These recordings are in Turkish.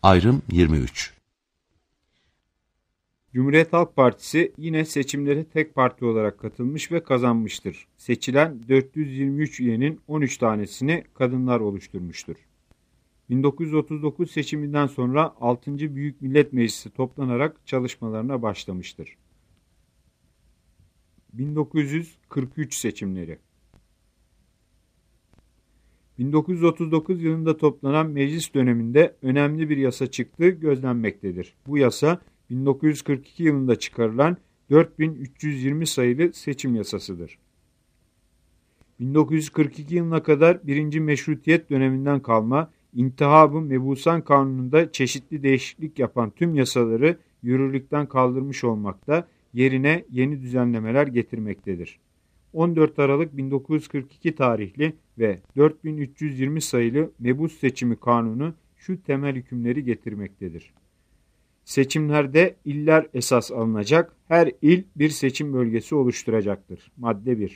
Ayrım 23. Cumhuriyet Halk Partisi yine seçimlere tek parti olarak katılmış ve kazanmıştır. Seçilen 423 üyenin 13 tanesini kadınlar oluşturmuştur. 1939 seçiminden sonra 6. Büyük Millet Meclisi toplanarak çalışmalarına başlamıştır. 1943 seçimleri 1939 yılında toplanan meclis döneminde önemli bir yasa çıktığı gözlenmektedir. Bu yasa 1942 yılında çıkarılan 4320 sayılı seçim yasasıdır. 1942 yılına kadar 1. Meşrutiyet döneminden kalma İntihab-ı Mebusan Kanunu'nda çeşitli değişiklik yapan tüm yasaları yürürlükten kaldırmış olmakta, yerine yeni düzenlemeler getirmektedir. 14 Aralık 1942 tarihli ve 4320 sayılı Mebus Seçimi Kanunu şu temel hükümleri getirmektedir. Seçimlerde iller esas alınacak, her il bir seçim bölgesi oluşturacaktır. Madde 1.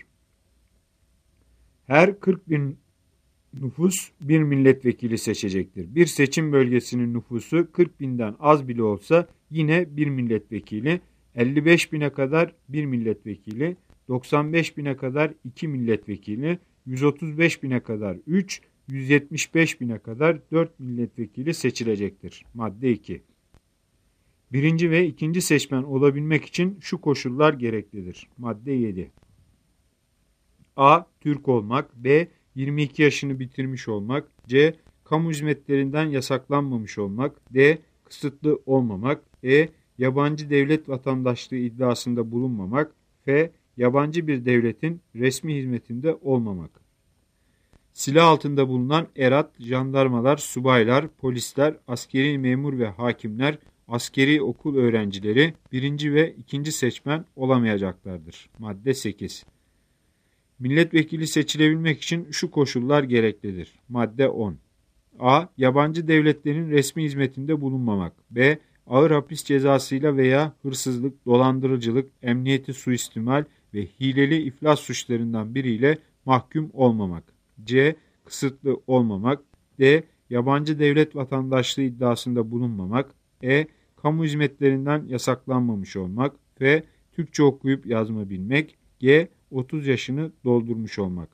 Her 40 bin nüfus bir milletvekili seçecektir. Bir seçim bölgesinin nüfusu 40 binden az bile olsa yine bir milletvekili, 55 bine kadar bir milletvekili, 95 bine kadar 2 milletvekili, 135 bine kadar 3, 175 bine kadar 4 milletvekili seçilecektir. Madde 2. Birinci ve ikinci seçmen olabilmek için şu koşullar gereklidir. Madde 7. A. Türk olmak. B. 22 yaşını bitirmiş olmak. C. Kamu hizmetlerinden yasaklanmamış olmak. D. Kısıtlı olmamak. E. Yabancı devlet vatandaşlığı iddiasında bulunmamak. F. Yabancı bir devletin resmi hizmetinde olmamak. Silah altında bulunan erat, jandarmalar, subaylar, polisler, askeri memur ve hakimler, askeri okul öğrencileri birinci ve ikinci seçmen olamayacaklardır. Madde 8. Milletvekili seçilebilmek için şu koşullar gereklidir. Madde 10. A. Yabancı devletlerin resmi hizmetinde bulunmamak. B. Ağır hapis cezasıyla veya hırsızlık, dolandırıcılık, emniyeti suistimal ve hileli iflas suçlarından biriyle mahkum olmamak. C. Kısıtlı olmamak. D. Yabancı devlet vatandaşlığı iddiasında bulunmamak. E. Kamu hizmetlerinden yasaklanmamış olmak. F. Türkçe okuyup yazma bilmek. G. 30 yaşını doldurmuş olmak.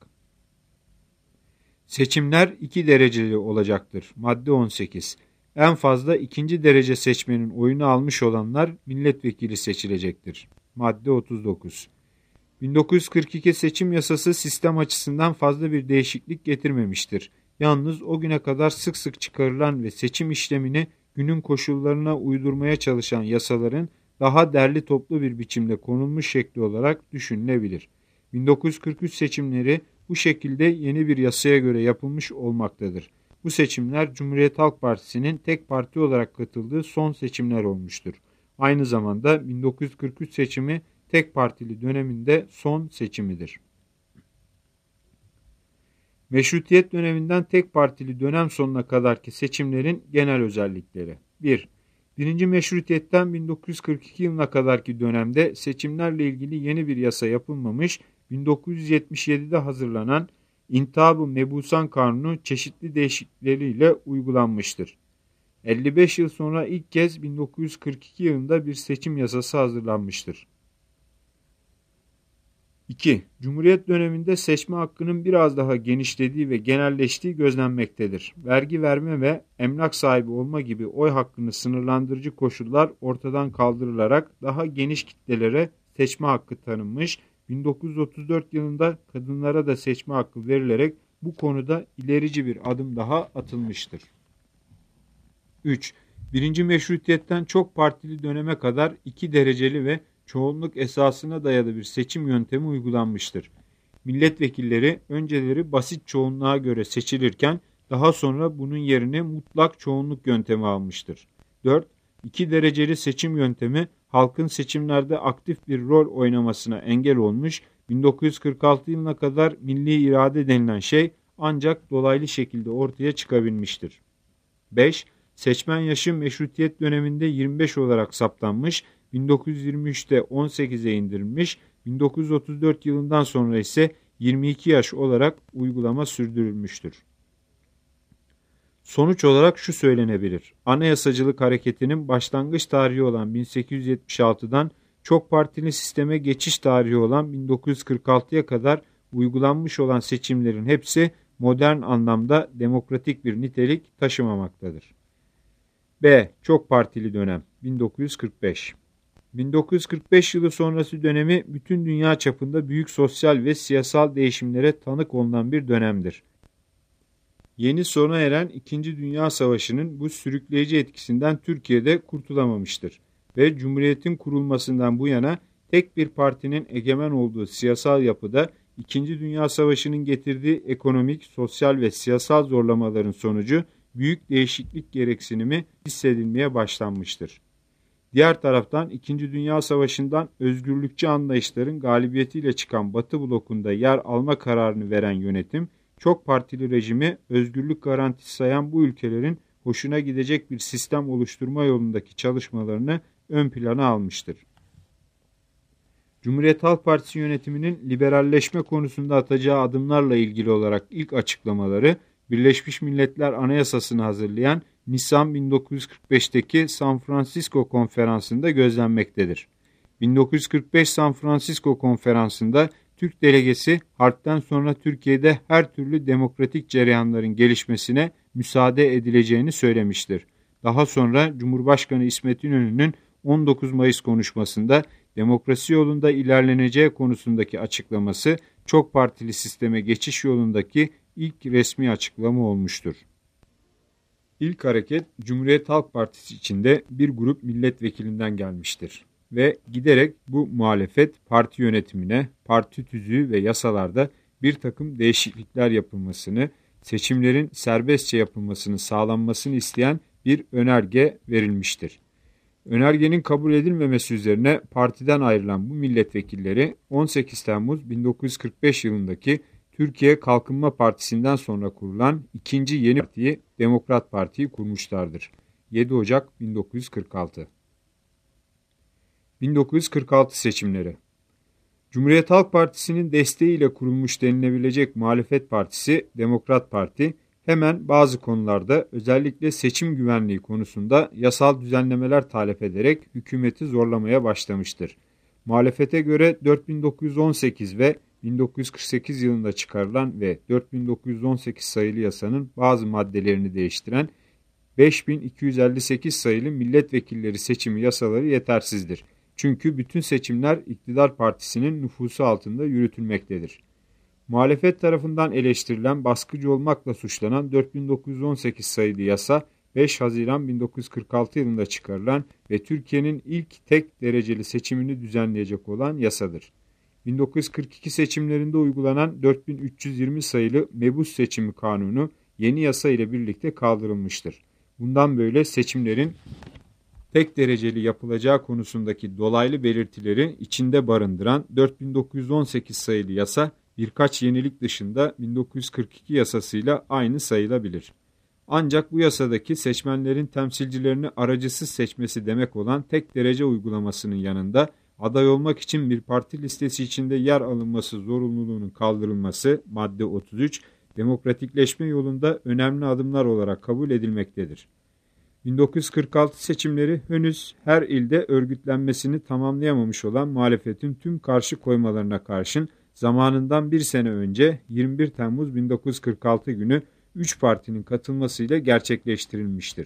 Seçimler 2 dereceli olacaktır. Madde 18. En fazla 2. derece seçmenin oyunu almış olanlar milletvekili seçilecektir. Madde 39. 1942 seçim yasası sistem açısından fazla bir değişiklik getirmemiştir. Yalnız o güne kadar sık sık çıkarılan ve seçim işlemini günün koşullarına uydurmaya çalışan yasaların daha derli toplu bir biçimde konulmuş şekli olarak düşünülebilir. 1943 seçimleri bu şekilde yeni bir yasaya göre yapılmış olmaktadır. Bu seçimler Cumhuriyet Halk Partisi'nin tek parti olarak katıldığı son seçimler olmuştur. Aynı zamanda 1943 seçimi tek partili döneminde son seçimidir. Meşrutiyet döneminden tek partili dönem sonuna kadarki seçimlerin genel özellikleri. 1. Birinci Meşrutiyet'ten 1942 yılına kadarki dönemde seçimlerle ilgili yeni bir yasa yapılmamış, 1977'de hazırlanan İntihab-ı Mebusan Kanunu çeşitli değişiklikleriyle uygulanmıştır. 55 yıl sonra ilk kez 1942 yılında bir seçim yasası hazırlanmıştır. 2. Cumhuriyet döneminde seçme hakkının biraz daha genişlediği ve genelleştiği gözlenmektedir. Vergi verme ve emlak sahibi olma gibi oy hakkını sınırlandırıcı koşullar ortadan kaldırılarak daha geniş kitlelere seçme hakkı tanınmış, 1934 yılında kadınlara da seçme hakkı verilerek bu konuda ilerici bir adım daha atılmıştır. 3. Birinci Meşrutiyet'ten çok partili döneme kadar 2 dereceli ve çoğunluk esasına dayalı bir seçim yöntemi uygulanmıştır. Milletvekilleri önceleri basit çoğunluğa göre seçilirken daha sonra bunun yerine mutlak çoğunluk yöntemi almıştır. 4. 2 dereceli seçim yöntemi halkın seçimlerde aktif bir rol oynamasına engel olmuş, 1946 yılına kadar milli irade denilen şey ancak dolaylı şekilde ortaya çıkabilmiştir. 5. Seçmen yaşı meşrutiyet döneminde 25 olarak saptanmış, 1923'te 18'e indirilmiş, 1934 yılından sonra ise 22 yaş olarak uygulama sürdürülmüştür. Sonuç olarak şu söylenebilir. Anayasacılık hareketinin başlangıç tarihi olan 1876'dan çok partili sisteme geçiş tarihi olan 1946'ya kadar uygulanmış olan seçimlerin hepsi modern anlamda demokratik bir nitelik taşımamaktadır. B. Çok partili dönem 1945. 1945 yılı sonrası dönemi bütün dünya çapında büyük sosyal ve siyasal değişimlere tanık olunan bir dönemdir. Yeni sona eren 2. Dünya Savaşı'nın bu sürükleyici etkisinden Türkiye'de kurtulamamıştır ve Cumhuriyet'in kurulmasından bu yana tek bir partinin egemen olduğu siyasal yapıda 2. Dünya Savaşı'nın getirdiği ekonomik, sosyal ve siyasal zorlamaların sonucu büyük değişiklik gereksinimi hissedilmeye başlanmıştır. Diğer taraftan 2. Dünya Savaşı'ndan özgürlükçü anlayışların galibiyetiyle çıkan Batı blokunda yer alma kararını veren yönetim, çok partili rejimi özgürlük garantisi sayan bu ülkelerin hoşuna gidecek bir sistem oluşturma yolundaki çalışmalarını ön plana almıştır. Cumhuriyet Halk Partisi yönetiminin liberalleşme konusunda atacağı adımlarla ilgili olarak ilk açıklamaları Birleşmiş Milletler Anayasası'nı hazırlayan Nisan 1945'teki San Francisco Konferansı'nda gözlenmektedir. 1945 San Francisco Konferansı'nda Türk delegesi harpten sonra Türkiye'de her türlü demokratik cereyanların gelişmesine müsaade edileceğini söylemiştir. Daha sonra Cumhurbaşkanı İsmet İnönü'nün 19 Mayıs konuşmasında demokrasi yolunda ilerleneceği konusundaki açıklaması çok partili sisteme geçiş yolundaki ilk resmi açıklama olmuştur. İlk hareket Cumhuriyet Halk Partisi içinde bir grup milletvekilinden gelmiştir ve giderek bu muhalefet parti yönetimine, parti tüzüğü ve yasalarda bir takım değişiklikler yapılmasını, seçimlerin serbestçe yapılmasını sağlanmasını isteyen bir önerge verilmiştir. Önergenin kabul edilmemesi üzerine partiden ayrılan bu milletvekilleri 18 Temmuz 1945 yılındaki Türkiye Kalkınma Partisi'nden sonra kurulan ikinci yeni partiyi Demokrat Parti'yi kurmuşlardır. 7 Ocak 1946. 1946 seçimleri. Cumhuriyet Halk Partisi'nin desteğiyle kurulmuş denilebilecek muhalefet partisi Demokrat Parti hemen bazı konularda özellikle seçim güvenliği konusunda yasal düzenlemeler talep ederek hükümeti zorlamaya başlamıştır. Muhalefete göre 4918 ve 1948 yılında çıkarılan ve 4918 sayılı yasanın bazı maddelerini değiştiren 5258 sayılı milletvekilleri seçimi yasaları yetersizdir. Çünkü bütün seçimler iktidar partisinin nüfusu altında yürütülmektedir. Muhalefet tarafından eleştirilen baskıcı olmakla suçlanan 4918 sayılı yasa 5 Haziran 1946 yılında çıkarılan ve Türkiye'nin ilk tek dereceli seçimini düzenleyecek olan yasadır. 1942 seçimlerinde uygulanan 4320 sayılı Mebus Seçimi Kanunu yeni yasa ile birlikte kaldırılmıştır. Bundan böyle seçimlerin tek dereceli yapılacağı konusundaki dolaylı belirtileri içinde barındıran 4918 sayılı yasa birkaç yenilik dışında 1942 yasasıyla aynı sayılabilir. Ancak bu yasadaki seçmenlerin temsilcilerini aracısız seçmesi demek olan tek derece uygulamasının yanında aday olmak için bir parti listesi içinde yer alınması zorunluluğunun kaldırılması madde 33 demokratikleşme yolunda önemli adımlar olarak kabul edilmektedir. 1946 seçimleri henüz her ilde örgütlenmesini tamamlayamamış olan muhalefetin tüm karşı koymalarına karşın zamanından bir sene önce 21 Temmuz 1946 günü 3 partinin katılmasıyla gerçekleştirilmiştir.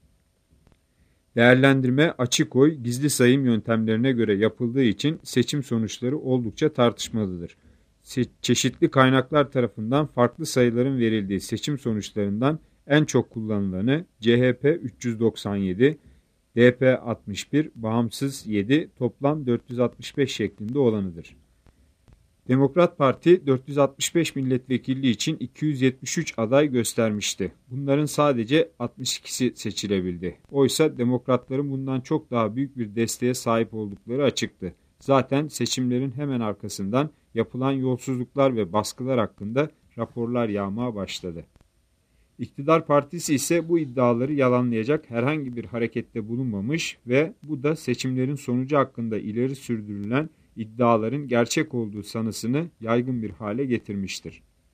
Değerlendirme açık oy, gizli sayım yöntemlerine göre yapıldığı için seçim sonuçları oldukça tartışmalıdır. Çeşitli kaynaklar tarafından farklı sayıların verildiği seçim sonuçlarından en çok kullanılanı CHP 397, DP 61, Bağımsız 7, toplam 465 şeklinde olanıdır. Demokrat Parti 465 milletvekilliği için 273 aday göstermişti. Bunların sadece 62'si seçilebildi. Oysa demokratların bundan çok daha büyük bir desteğe sahip oldukları açıktı. Zaten seçimlerin hemen arkasından yapılan yolsuzluklar ve baskılar hakkında raporlar yağmaya başladı. İktidar partisi ise bu iddiaları yalanlayacak herhangi bir harekette bulunmamış ve bu da seçimlerin sonucu hakkında ileri sürdürülen iddiaların gerçek olduğu sanısını yaygın bir hale getirmiştir.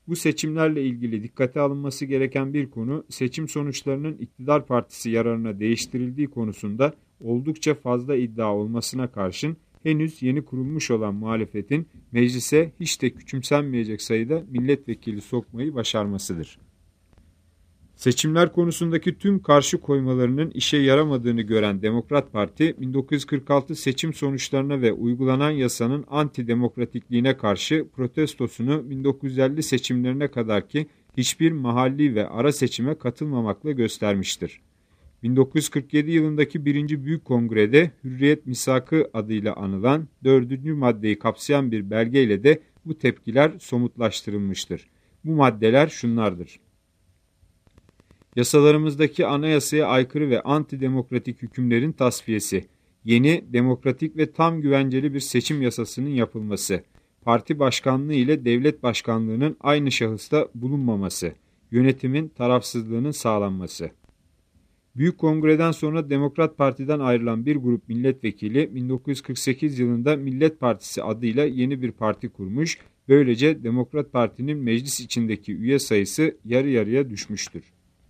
Bu seçimlerle ilgili dikkate alınması gereken bir konu, seçim sonuçlarının iktidar partisi yararına değiştirildiği konusunda oldukça fazla iddia olmasına karşın henüz yeni kurulmuş olan muhalefetin meclise hiç de küçümsenmeyecek sayıda milletvekili sokmayı başarmasıdır. Seçimler konusundaki tüm karşı koymalarının işe yaramadığını gören Demokrat Parti, 1946 seçim sonuçlarına ve uygulanan yasanın antidemokratikliğine karşı protestosunu 1950 seçimlerine kadarki hiçbir mahalli ve ara seçime katılmamakla göstermiştir. 1947 yılındaki 1. Büyük Kongre'de Hürriyet Misakı adıyla anılan 4. maddeyi kapsayan bir belgeyle de bu tepkiler somutlaştırılmıştır. Bu maddeler şunlardır: yasalarımızdaki anayasaya aykırı ve antidemokratik hükümlerin tasfiyesi, yeni, demokratik ve tam güvenceli bir seçim yasasının yapılması, parti başkanlığı ile devlet başkanlığının aynı şahısta bulunmaması, yönetimin tarafsızlığının sağlanması. Büyük Kongre'den sonra Demokrat Parti'den ayrılan bir grup milletvekili 1948 yılında Millet Partisi adıyla yeni bir parti kurmuş, böylece Demokrat Parti'nin meclis içindeki üye sayısı yarı yarıya düşmüştür.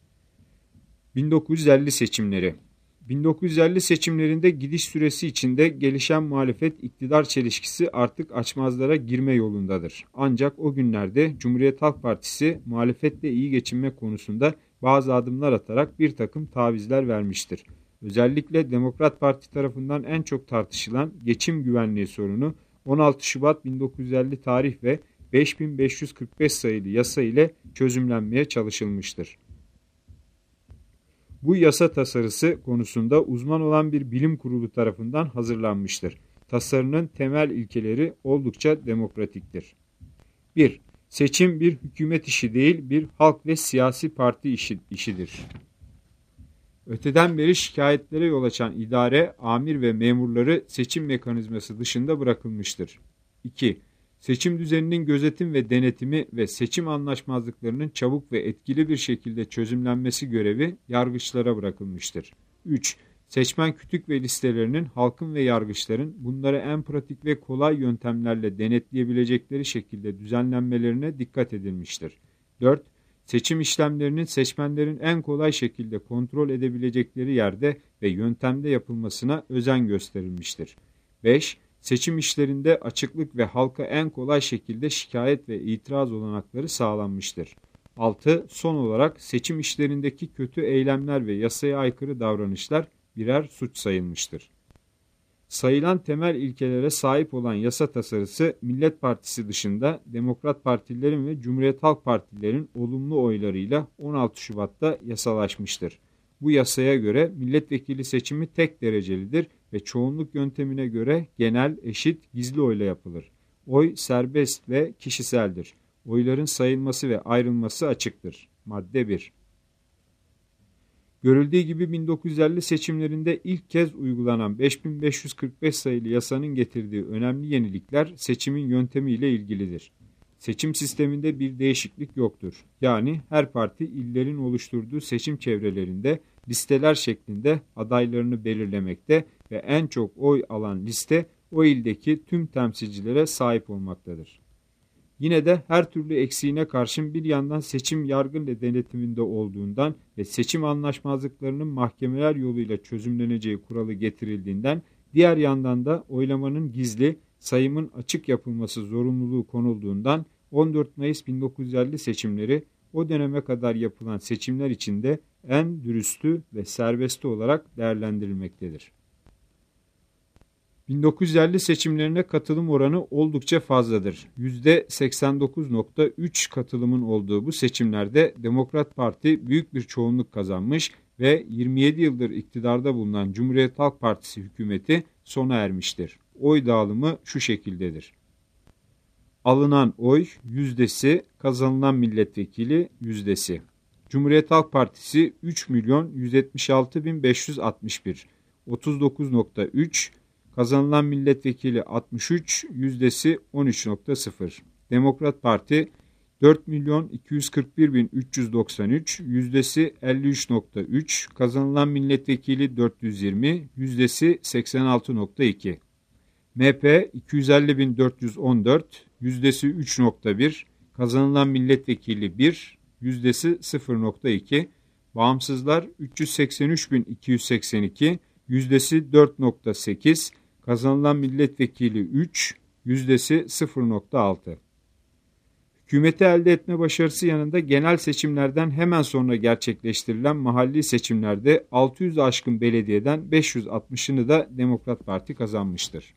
1950 seçimleri. 1950 seçimlerinde gidiş süresi içinde gelişen muhalefet iktidar çelişkisi artık açmazlara girme yolundadır. Ancak o günlerde Cumhuriyet Halk Partisi muhalefetle iyi geçinme konusunda bazı adımlar atarak bir takım tavizler vermiştir. Özellikle Demokrat Parti tarafından en çok tartışılan geçim güvenliği sorunu 16 Şubat 1950 tarih ve 5545 sayılı yasa ile çözümlenmeye çalışılmıştır. Bu yasa tasarısı konusunda uzman olan bir bilim kurulu tarafından hazırlanmıştır. Tasarının temel ilkeleri oldukça demokratiktir. 1. Seçim bir hükümet işi değil, bir halk ve siyasi parti işidir. Öteden beri şikayetlere yol açan idare, amir ve memurları seçim mekanizması dışında bırakılmıştır. 2. Seçim düzeninin gözetim ve denetimi ve seçim anlaşmazlıklarının çabuk ve etkili bir şekilde çözümlenmesi görevi yargıçlara bırakılmıştır. 3. Seçmen kütük ve listelerinin halkın ve yargıçların bunları en pratik ve kolay yöntemlerle denetleyebilecekleri şekilde düzenlenmelerine dikkat edilmiştir. 4. Seçim işlemlerinin seçmenlerin en kolay şekilde kontrol edebilecekleri yerde ve yöntemde yapılmasına özen gösterilmiştir. 5. Seçim işlerinde açıklık ve halka en kolay şekilde şikayet ve itiraz olanakları sağlanmıştır. 6. Son olarak seçim işlerindeki kötü eylemler ve yasaya aykırı davranışlar birer suç sayılmıştır. Sayılan temel ilkelere sahip olan yasa tasarısı Millet Partisi dışında Demokrat Partilerin ve Cumhuriyet Halk Partilerin olumlu oylarıyla 16 Şubat'ta yasalaşmıştır. Bu yasaya göre milletvekili seçimi tek derecelidir ve çoğunluk yöntemine göre genel, eşit, gizli oyla yapılır. Oy serbest ve kişiseldir. Oyların sayılması ve ayrılması açıktır. Madde 1. Görüldüğü gibi 1950 seçimlerinde ilk kez uygulanan 5545 sayılı yasanın getirdiği önemli yenilikler seçimin yöntemiyle ilgilidir. Seçim sisteminde bir değişiklik yoktur. Yani her parti illerin oluşturduğu seçim çevrelerinde listeler şeklinde adaylarını belirlemekte ve en çok oy alan liste o ildeki tüm temsilcilere sahip olmaktadır. Yine de her türlü eksiğine karşın bir yandan seçim yargı denetiminde olduğundan ve seçim anlaşmazlıklarının mahkemeler yoluyla çözümleneceği kuralı getirildiğinden diğer yandan da oylamanın gizli, sayımın açık yapılması zorunluluğu konulduğundan 14 Mayıs 1950 seçimleri o döneme kadar yapılan seçimler içinde en dürüstü ve serbesti olarak değerlendirilmektedir. 1950 seçimlerine katılım oranı oldukça fazladır. %89.3 katılımın olduğu bu seçimlerde Demokrat Parti büyük bir çoğunluk kazanmış ve 27 yıldır iktidarda bulunan Cumhuriyet Halk Partisi hükümeti sona ermiştir. Oy dağılımı şu şekildedir: alınan oy yüzdesi, kazanılan milletvekili yüzdesi. Cumhuriyet Halk Partisi 3.176.561, 39.3, kazanılan milletvekili 63, yüzdesi 13.0. Demokrat Parti 4.241.393, yüzdesi 53.3, kazanılan milletvekili 420, yüzdesi 86.2. MHP 250.414, yüzdesi 3.1, kazanılan milletvekili 1, yüzdesi 0.2, bağımsızlar 383.282, yüzdesi 4.8, kazanılan milletvekili 3, yüzdesi 0.6. Hükümeti elde etme başarısı yanında genel seçimlerden hemen sonra gerçekleştirilen mahalli seçimlerde 600'ü aşkın belediyeden 560'ını da Demokrat Parti kazanmıştır.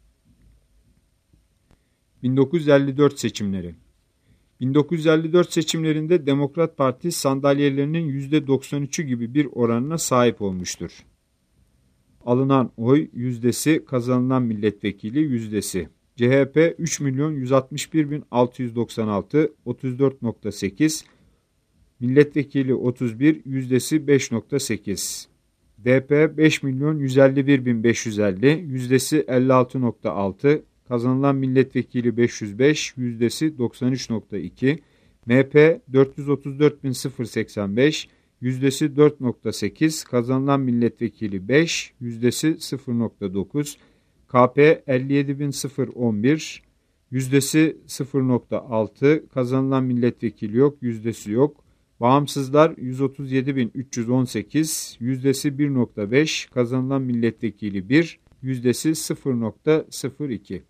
1954 seçimleri. 1954 seçimlerinde Demokrat Parti sandalyelerinin %93'ü gibi bir oranına sahip olmuştur. Alınan oy yüzdesi, kazanılan milletvekili yüzdesi. CHP 3.161.696, 34.8, milletvekili 31, yüzdesi 5.8. DP 5.151.550, yüzdesi 56.6, kazanılan milletvekili 505, yüzdesi 93.2, MHP 434.085, yüzdesi 4.8, kazanılan milletvekili 5, yüzdesi 0.9, KP 57.011, yüzdesi 0.6, kazanılan milletvekili yok, yüzdesi yok. Bağımsızlar 137.318, yüzdesi 1.5, kazanılan milletvekili 1, yüzdesi 0.02.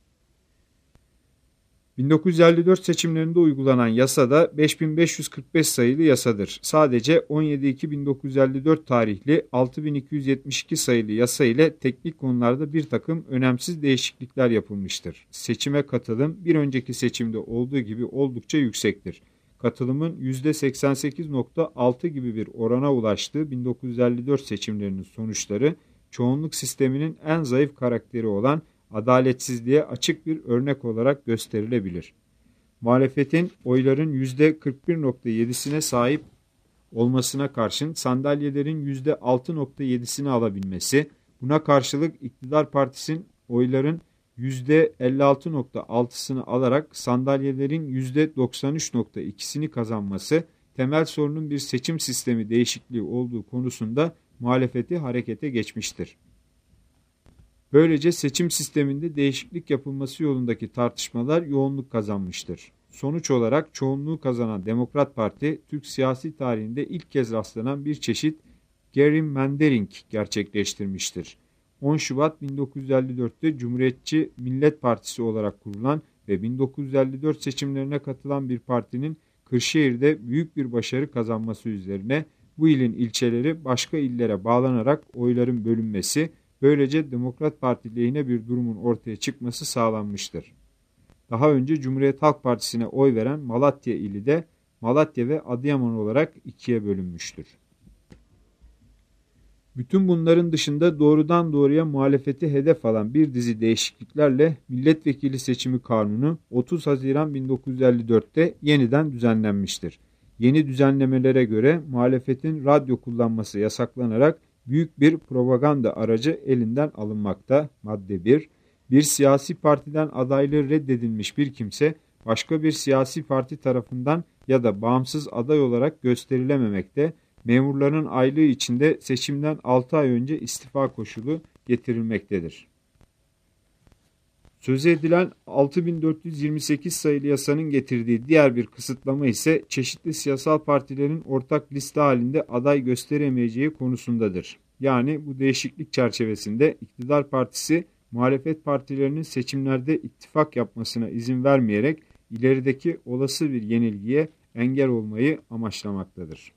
1954 seçimlerinde uygulanan yasada 5545 sayılı yasadır. Sadece 17.2.1954 tarihli 6272 sayılı yasa ile teknik konularda bir takım önemsiz değişiklikler yapılmıştır. Seçime katılım bir önceki seçimde olduğu gibi oldukça yüksektir. Katılımın %88.6 gibi bir orana ulaştığı 1954 seçimlerinin sonuçları çoğunluk sisteminin en zayıf karakteri olan adaletsizliğe açık bir örnek olarak gösterilebilir. Muhalefetin oyların %41.7'sine sahip olmasına karşın sandalyelerin %6.7'sini alabilmesi, buna karşılık iktidar partisinin oyların %56.6'sını alarak sandalyelerin %93.2'sini kazanması, temel sorunun bir seçim sistemi değişikliği olduğu konusunda muhalefeti harekete geçmiştir. Böylece seçim sisteminde değişiklik yapılması yolundaki tartışmalar yoğunluk kazanmıştır. Sonuç olarak çoğunluğu kazanan Demokrat Parti, Türk siyasi tarihinde ilk kez rastlanan bir çeşit gerrymandering gerçekleştirmiştir. 10 Şubat 1954'te Cumhuriyetçi Millet Partisi olarak kurulan ve 1954 seçimlerine katılan bir partinin Kırşehir'de büyük bir başarı kazanması üzerine bu ilin ilçeleri başka illere bağlanarak oyların bölünmesi, böylece Demokrat Parti lehine bir durumun ortaya çıkması sağlanmıştır. Daha önce Cumhuriyet Halk Partisi'ne oy veren Malatya ili de Malatya ve Adıyaman olarak ikiye bölünmüştür. Bütün bunların dışında doğrudan doğruya muhalefeti hedef alan bir dizi değişikliklerle milletvekili seçimi kanunu 30 Haziran 1954'te yeniden düzenlenmiştir. Yeni düzenlemelere göre muhalefetin radyo kullanması yasaklanarak büyük bir propaganda aracı elinden alınmakta. Madde 1. Bir siyasi partiden adaylığı reddedilmiş bir kimse başka bir siyasi parti tarafından ya da bağımsız aday olarak gösterilememekte, memurların aylığı içinde seçimden 6 ay önce istifa koşulu getirilmektedir. Sözü edilen 6428 sayılı yasanın getirdiği diğer bir kısıtlama ise çeşitli siyasal partilerin ortak liste halinde aday gösteremeyeceği konusundadır. Yani bu değişiklik çerçevesinde iktidar partisi muhalefet partilerinin seçimlerde ittifak yapmasına izin vermeyerek ilerideki olası bir yenilgiye engel olmayı amaçlamaktadır.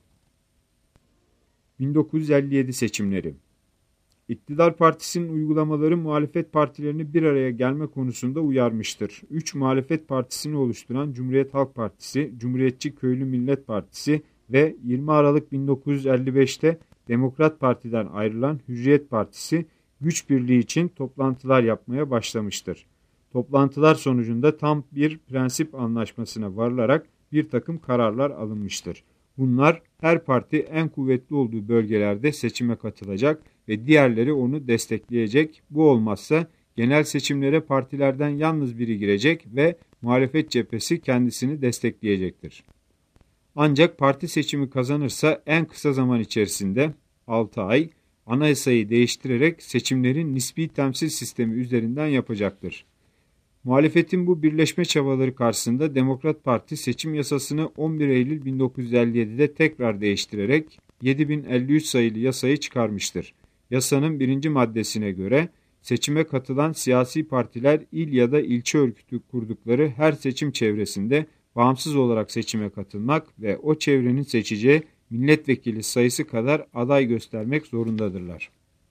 1957 seçimleri. İktidar partisinin uygulamaları muhalefet partilerini bir araya gelme konusunda uyarmıştır. 3 muhalefet partisini oluşturan Cumhuriyet Halk Partisi, Cumhuriyetçi Köylü Millet Partisi ve 20 Aralık 1955'te Demokrat Parti'den ayrılan Hürriyet Partisi güç birliği için toplantılar yapmaya başlamıştır. Toplantılar sonucunda tam bir prensip anlaşmasına varılarak bir takım kararlar alınmıştır. Bunlar her parti en kuvvetli olduğu bölgelerde seçime katılacak ve diğerleri onu destekleyecek. Bu olmazsa genel seçimlere partilerden yalnız biri girecek ve muhalefet cephesi kendisini destekleyecektir. Ancak parti seçimi kazanırsa en kısa zaman içerisinde 6 ay anayasayı değiştirerek seçimlerin nispi temsil sistemi üzerinden yapacaktır. Muhalefetin bu birleşme çabaları karşısında Demokrat Parti seçim yasasını 11 Eylül 1957'de tekrar değiştirerek 7053 sayılı yasayı çıkarmıştır. Yasanın 1. maddesine göre seçime katılan siyasi partiler il ya da ilçe örgütü kurdukları her seçim çevresinde bağımsız olarak seçime katılmak ve o çevrenin seçeceği milletvekili sayısı kadar aday göstermek zorundadırlar.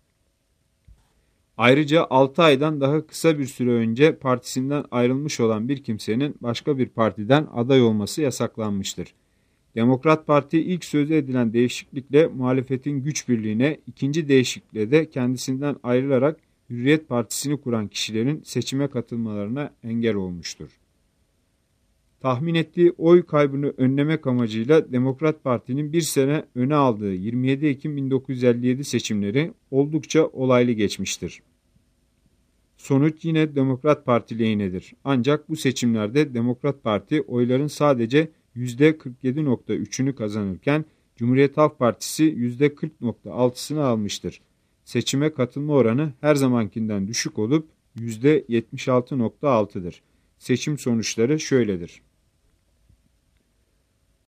Ayrıca 6 aydan daha kısa bir süre önce partisinden ayrılmış olan bir kimsenin başka bir partiden aday olması yasaklanmıştır. Demokrat Parti ilk sözü edilen değişiklikle muhalefetin güç birliğine, ikinci değişiklikle de kendisinden ayrılarak Hürriyet Partisi'ni kuran kişilerin seçime katılmalarına engel olmuştur. Tahmin ettiği oy kaybını önlemek amacıyla Demokrat Parti'nin bir sene öne aldığı 27 Ekim 1957 seçimleri oldukça olaylı geçmiştir. Sonuç yine Demokrat Parti lehinedir. Ancak bu seçimlerde Demokrat Parti oyların sadece %47,3'ünü kazanırken Cumhuriyet Halk Partisi %40,6'sını almıştır. Seçime katılma oranı her zamankinden düşük olup %76,6'dır. Seçim sonuçları şöyledir.